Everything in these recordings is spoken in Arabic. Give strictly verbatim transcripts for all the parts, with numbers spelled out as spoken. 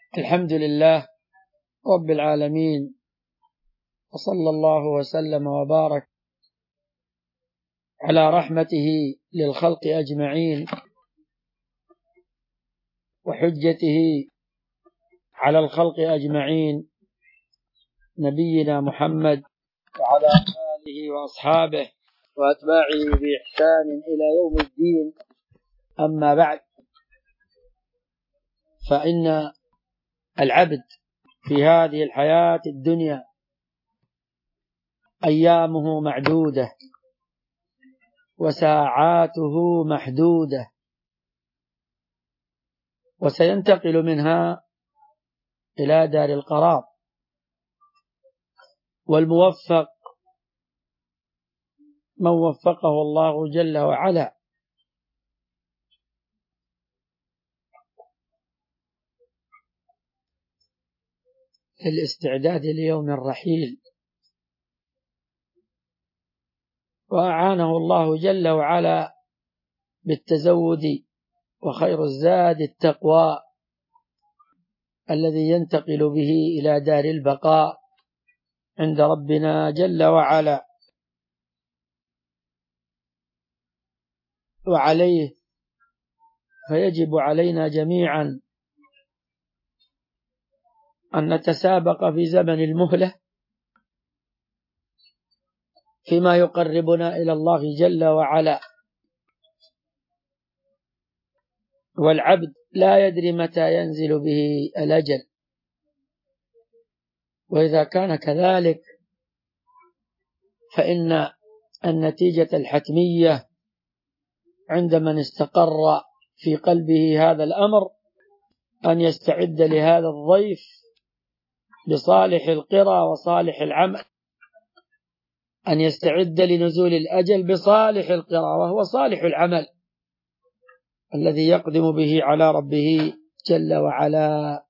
الحمد لله رب العالمين، وصلى الله وسلم وبارك على رحمته للخلق أجمعين وحجته على الخلق أجمعين نبينا محمد وعلى آله وأصحابه وأتباعه بإحسان إلى يوم الدين. أما بعد، فإن العبد في هذه الحياة الدنيا أيامه معدودة وساعاته محدودة، وسينتقل منها إلى دار القرار. والموفق من وفقه الله جل وعلا للاستعداد ليوم الرحيل، وأعانه الله جل وعلا بالتزود، وخير الزاد التقوى الذي ينتقل به إلى دار البقاء عند ربنا جل وعلا. وعليه فيجب علينا جميعا أن نتسابق في زمن المهلة فيما يقربنا إلى الله جل وعلا. والعبد لا يدري متى ينزل به الأجل، وإذا كان كذلك فإن النتيجة الحتمية عند من استقر في قلبه هذا الأمر أن يستعد لهذا الضيف بصالح القرى وصالح العمل، أن يستعد لنزول الأجل بصالح القرى وهو صالح العمل الذي يقدم به على ربه جل وعلا.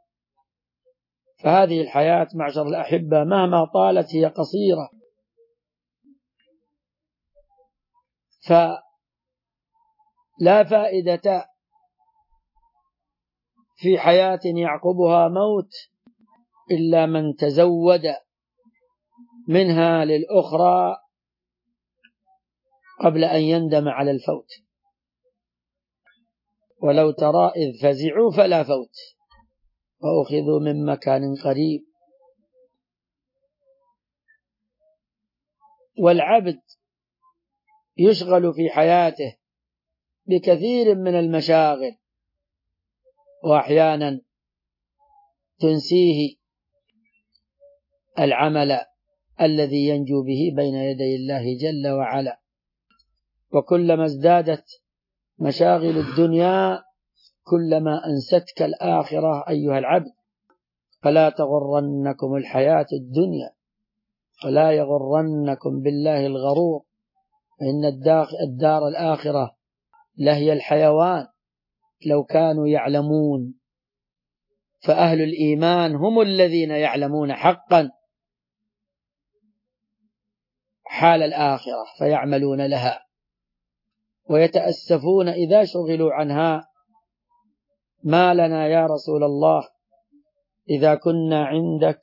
فهذه الحياة معشر الأحبة مهما طالت هي قصيرة، فلا فائدة في حياة يعقبها موت إلا من تزود منها للأخرى قبل أن يندم على الفوت. ولو ترى إذ فزعوا فلا فوت وأخذوا من مكان قريب. والعبد يشغل في حياته بكثير من المشاغل، وأحيانا تنسيه العمل الذي ينجو به بين يدي الله جل وعلا. وكلما ازدادت مشاغل الدنيا كلما أنستك الآخرة أيها العبد، فلا تغرنكم الحياة الدنيا ولا يغرنكم بالله الغرور، فإن الدار الآخرة لهي الحيوان لو كانوا يعلمون. فأهل الإيمان هم الذين يعلمون حقا حال الآخرة فيعملون لها، ويتأسفون إذا شغلوا عنها. ما لنا يا رسول الله إذا كنا عندك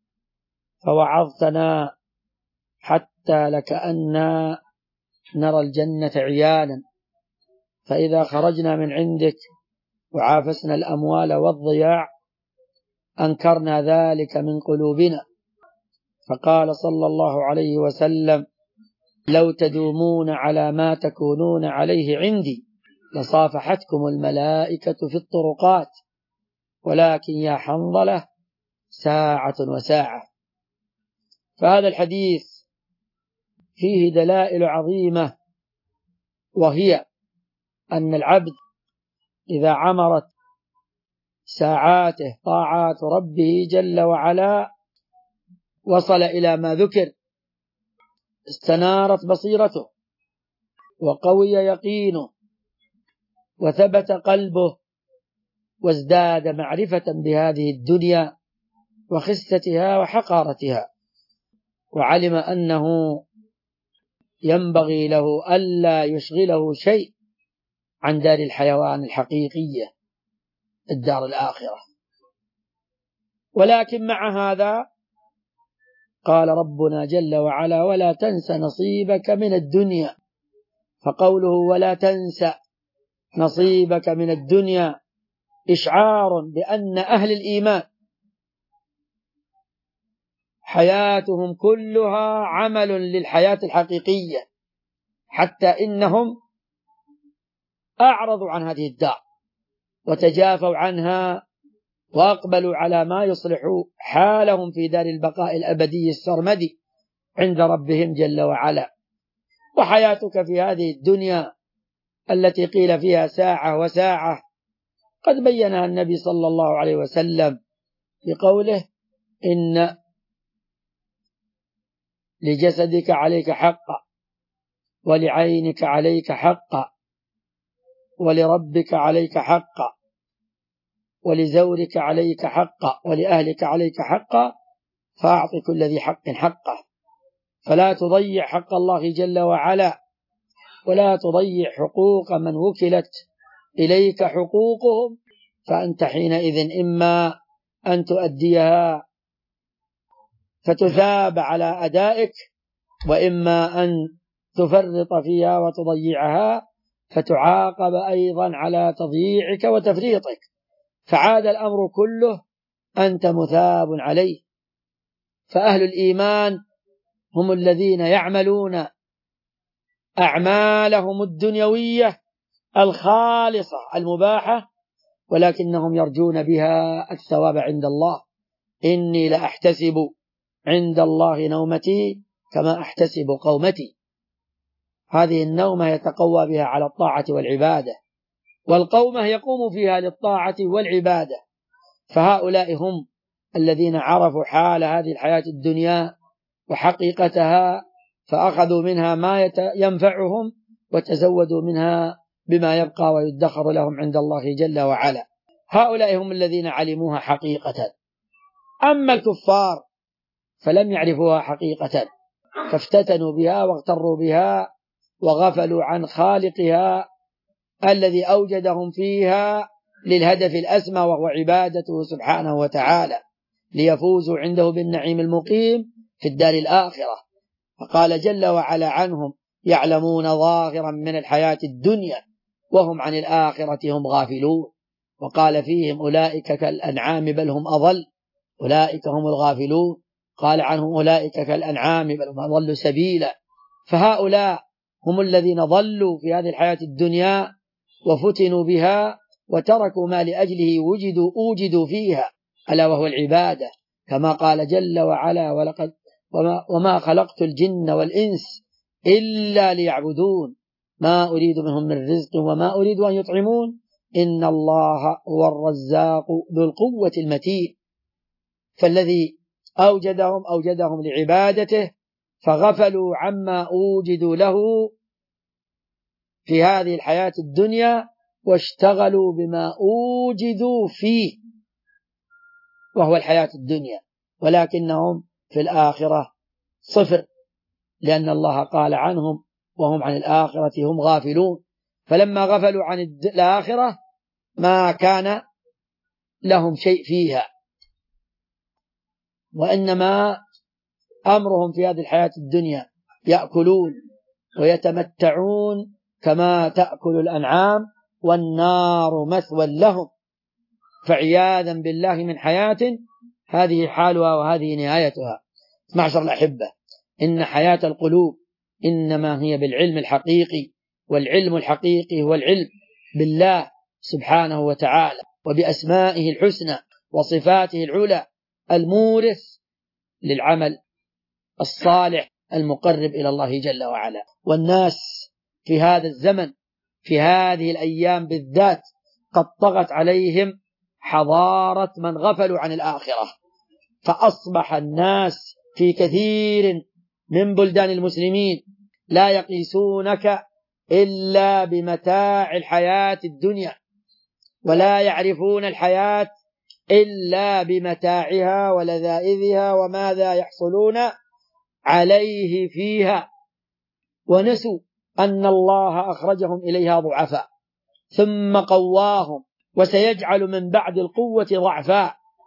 فوعظتنا حتى لكأننا نرى الجنة عيانا، فإذا خرجنا من عندك وعافسنا الأموال والضياع أنكرنا ذلك من قلوبنا. فقال صلى الله عليه وسلم: لو تدومون على ما تكونون عليه عندي لصافحتكم الملائكة في الطرقات، ولكن يا حنظلة ساعة وساعة. فهذا الحديث فيه دلائل عظيمة، وهي أن العبد إذا عمرت ساعاته طاعات ربه جل وعلا وصل إلى ما ذكر، استنارت بصيرته وقوي يقينه وثبت قلبه وازداد معرفة بهذه الدنيا وخستها وحقارتها، وعلم أنه ينبغي له ألا يشغله شيء عن دار الحيوان الحقيقية الدار الآخرة. ولكن مع هذا قال ربنا جل وعلا: ولا تنس نصيبك من الدنيا. فقوله ولا تنس نصيبك من الدنيا إشعار بأن أهل الإيمان حياتهم كلها عمل للحياة الحقيقية، حتى إنهم أعرضوا عن هذه الدار وتجافوا عنها وأقبلوا على ما يصلح حالهم في دار البقاء الأبدي السرمدي عند ربهم جل وعلا. وحياتك في هذه الدنيا التي قيل فيها ساعة وساعة قد بينها النبي صلى الله عليه وسلم بقوله: إن لجسدك عليك حقا، ولعينك عليك حقا، ولربك عليك حقا، ولزورك عليك حقا، ولأهلك عليك حقا، فأعط كل ذي حق حقه. فلا تضيع حق الله جل وعلا، ولا تضيع حقوق من وكلت إليك حقوقهم، فأنت حينئذ إما أن تؤديها فتثاب على أدائك، وإما أن تفرط فيها وتضيعها فتعاقب أيضا على تضييعك وتفريطك، فعاد الأمر كله أنت مثاب عليه. فأهل الإيمان هم الذين يعملون أعمالهم الدنيوية الخالصة المباحة، ولكنهم يرجون بها الثواب عند الله. إني لأحتسب عند الله نومتي كما أحتسب قومتي. هذه النومة يتقوى بها على الطاعة والعبادة، والقومة يقوم فيها للطاعة والعبادة. فهؤلاء هم الذين عرفوا حال هذه الحياة الدنيا وحقيقتها، فأخذوا منها ما ينفعهم وتزودوا منها بما يبقى ويدخر لهم عند الله جل وعلا. هؤلاء هم الذين علموها حقيقة. أما الكفار فلم يعرفوها حقيقة، فافتتنوا بها واغتروا بها وغفلوا عن خالقها الذي أوجدهم فيها للهدف الأسمى، وهو عبادته سبحانه وتعالى، ليفوزوا عنده بالنعيم المقيم في الدار الآخرة. فقال جل وعلا عنهم: يعلمون ظاهرا من الحياة الدنيا وهم عن الآخرة هم غافلون. وقال فيهم: أولئك كالأنعام بل هم أضل، أولئك هم الغافلون. قال عنهم: أولئك كالأنعام بل هم أضل سبيلا. فهؤلاء هم الذين ضلوا في هذه الحياة الدنيا وفتنوا بها وتركوا ما لأجله وجدوا أوجدوا فيها، ألا وهو العبادة، كما قال جل وعلا: ولقد وما, وما خلقت الجن والإنس إلا ليعبدون ما أريد منهم من رزق وما أريد أن يطعمون إن الله هو الرزاق ذو القوة المتين. فالذي أوجدهم أوجدهم لعبادته، فغفلوا عما أوجدوا له في هذه الحياة الدنيا واشتغلوا بما أوجدوا فيه وهو الحياة الدنيا، ولكنهم في الآخرة صفر، لأن الله قال عنهم: وهم عن الآخرة هم غافلون. فلما غفلوا عن الآخرة ما كان لهم شيء فيها، وإنما أمرهم في هذه الحياة الدنيا يأكلون ويتمتعون كما تأكل الأنعام، والنار مثوى لهم. فعياذا بالله من حياة هذه حالها وهذه نهايتها. معشر الأحبة، إن حياة القلوب إنما هي بالعلم الحقيقي، والعلم الحقيقي هو العلم بالله سبحانه وتعالى وبأسمائه الحسنى وصفاته العلى، المورث للعمل الصالح المقرب إلى الله جل وعلا. والناس في هذا الزمن في هذه الأيام بالذات قد طغت عليهم حضارة من غفلوا عن الآخرة، فأصبح الناس في كثير من بلدان المسلمين لا يقيسونك إلا بمتاع الحياة الدنيا، ولا يعرفون الحياة إلا بمتاعها ولذائذها وماذا يحصلون عليه فيها، ونسوا أن الله أخرجهم إليها ضعفاء ثم قواهم، وسيجعل من بعد القوة ضعفاء،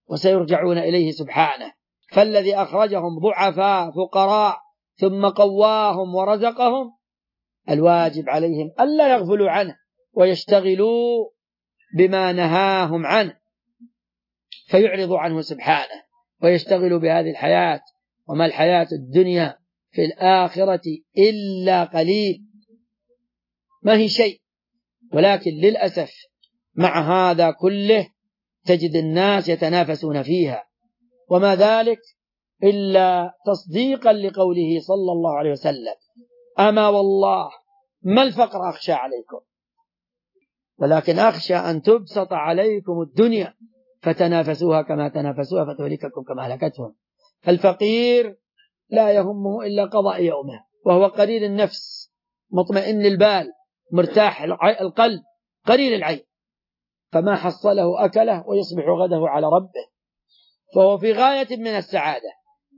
وسيرجعون إليه سبحانه. فالذي أخرجهم ضعفاء فقراء ثم قواهم ورزقهم الواجب عليهم ألا يغفلوا عنه ويشتغلوا بما نهاهم عنه، فيعرضوا عنه سبحانه ويشتغلوا بهذه الحياة. وما الحياة الدنيا في الآخرة إلا قليل، ما هي شيء. ولكن للأسف مع هذا كله تجد الناس يتنافسون فيها، وما ذلك إلا تصديقا لقوله صلى الله عليه وسلم: أما والله ما الفقر أخشى عليكم، ولكن أخشى أن تبسط عليكم الدنيا فتنافسوها كما تنافسوها فتهلككم كما هلكتهم. فالفقير لا يهمه إلا قضاء يومه، وهو قليل النفس مطمئن البال مرتاح القلب قليل العين، فما حصله أكله ويصبح غده على ربه، فهو في غاية من السعادة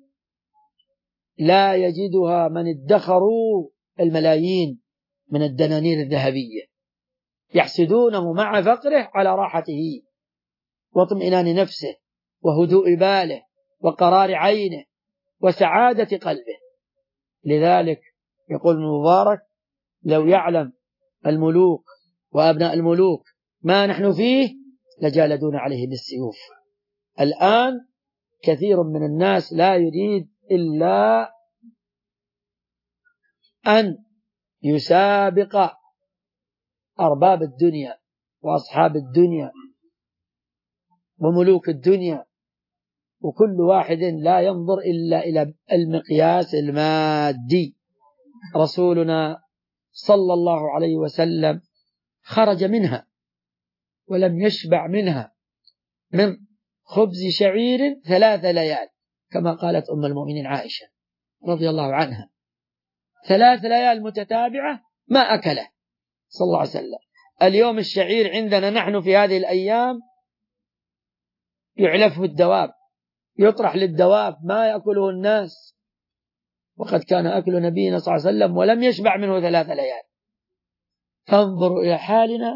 لا يجدها من ادخروا الملايين من الدنانير الذهبية، يحسدونه مع فقره على راحته واطمئنان نفسه وهدوء باله وقرار عينه وسعادة قلبه. لذلك يقول المبارك: لو يعلم الملوك وأبناء الملوك ما نحن فيه لجالدون عليه بالسيوف. الآن كثير من الناس لا يريد إلا أن يسابق أرباب الدنيا وأصحاب الدنيا وملوك الدنيا، وكل واحد لا ينظر إلا إلى المقياس المادي. رسولنا صلى الله عليه وسلم خرج منها ولم يشبع منها، من خبز شعير ثلاث ليال كما قالت أم المؤمنين عائشة رضي الله عنها، ثلاث ليال متتابعة ما أكله صلى الله عليه وسلم. اليوم الشعير عندنا نحن في هذه الأيام يعلفه الدواب، يطرح للدواب ما يأكله الناس، وقد كان أكل نبينا صلى الله عليه وسلم ولم يشبع منه ثلاث ليال. فانظروا إلى حالنا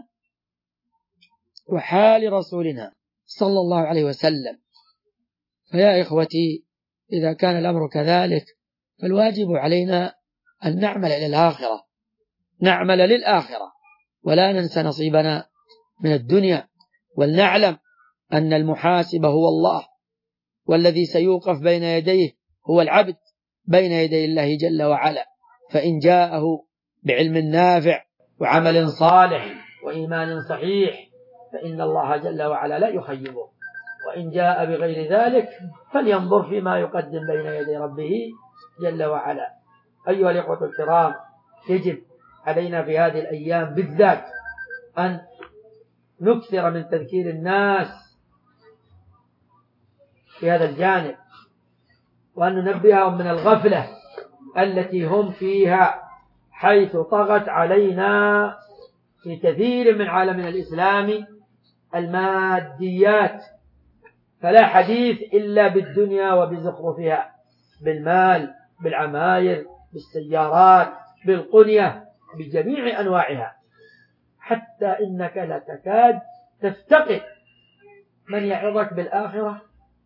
وحال رسولنا صلى الله عليه وسلم. فيا إخوتي، إذا كان الأمر كذلك فالواجب علينا أن نعمل إلى الآخرة، نعمل للآخرة ولا ننسى نصيبنا من الدنيا، ولنعلم أن المحاسب هو الله، والذي سيوقف بين يديه هو العبد بين يدي الله جل وعلا. فإن جاءه بعلم نافع وعمل صالح وإيمان صحيح فإن الله جل وعلا لا يخيبه، وإن جاء بغير ذلك فلينظر فيما يقدم بين يدي ربه جل وعلا. أيها الإخوة الكرام، يجب علينا في هذه الأيام بالذات أن نكثر من تذكير الناس في هذا الجانب، وأن ننبههم من الغفلة التي هم فيها، حيث طغت علينا في كثير من عالمنا الإسلامي الماديات، فلا حديث إلا بالدنيا وبزخرفها، بالمال، بالعماير، بالسيارات، بالقنية، بجميع أنواعها، حتى إنك لا تكاد تفتقد من يعظك بالآخرة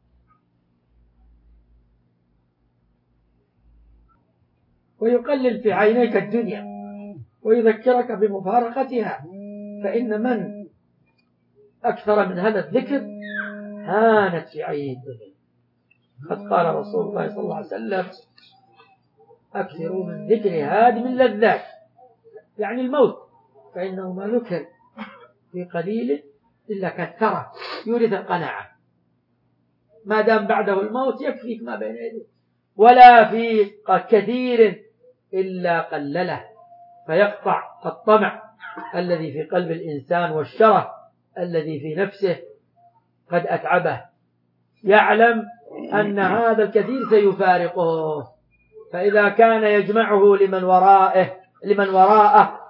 ويقلل في عينيك الدنيا ويذكرك بمفارقتها. فإن من أكثر من هذا الذكر هانت في عين الدنيا. قد قال رسول الله صلى الله عليه وسلم: أكثروا من ذكر هادم اللذات، يعني الموت، فإنه ما ذكر في قليل إلا كثره، يورث القناعة. ما دام بعده الموت يكفيك ما بين يديه، ولا في كثير إلا قلله، فيقطع الطمع الذي في قلب الإنسان والشره الذي في نفسه قد أتعبه. يعلم أن هذا الكثير سيفارقه، فإذا كان يجمعه لمن ورائه لمن وراءه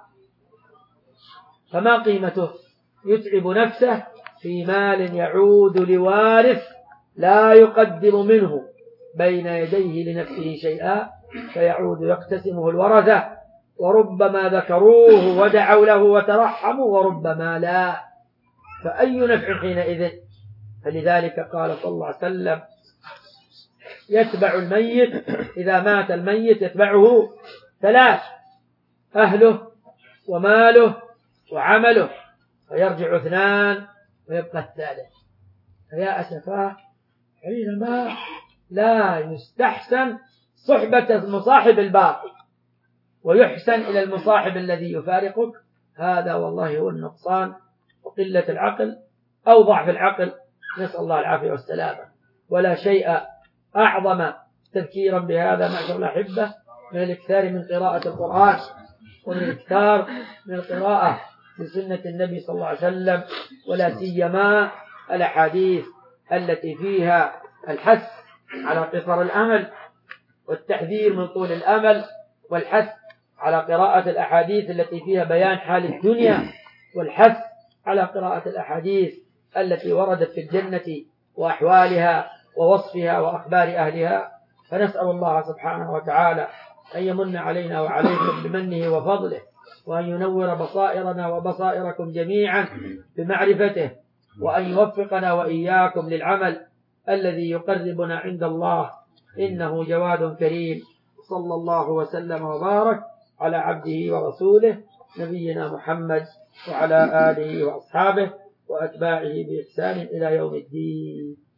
فما قيمته؟ يتعب نفسه في مال يعود لوارث لا يقدم منه بين يديه لنفسه شيئا، فيعود يقتسمه الورثة، وربما ذكروه ودعوا له وترحموا وربما لا. فأي نفع حينئذ؟ فلذلك قال صلى الله عليه وسلم يتبع الميت إذا مات الميت يتبعه ثلاث: أهله وماله وعمله، فيرجع اثنان ويبقى الثالث. فيا أسفاه حينما لا يستحسن صحبة المصاحب الباقي ويحسن إلى المصاحب الذي يفارقك، هذا والله هو النقصان وقلة العقل أو ضعف العقل، نسأل الله العافية والسلامة. ولا شيء أعظم تذكيرا بهذا معشر الأحبة من الاكثار من قراءة القرآن، ومن الاكثار من القراءة في سنة النبي صلى الله عليه وسلم، ولا سيما الأحاديث التي فيها الحث على قصر الأمل والتحذير من طول الأمل، والحث على قراءة الأحاديث التي فيها بيان حال الدنيا، والحث على قراءة الأحاديث التي وردت في الجنة وأحوالها ووصفها وأخبار أهلها. فنسأل الله سبحانه وتعالى أن يمن علينا وعليكم بمنه وفضله، وأن ينور بصائرنا وبصائركم جميعا بمعرفته، وأن يوفقنا وإياكم للعمل الذي يقربنا عند الله، إنه جواد كريم. صلى الله وسلم وبارك على عبده ورسوله نبينا محمد وعلى آله وأصحابه وأتباعه بإحسان إلى يوم الدين.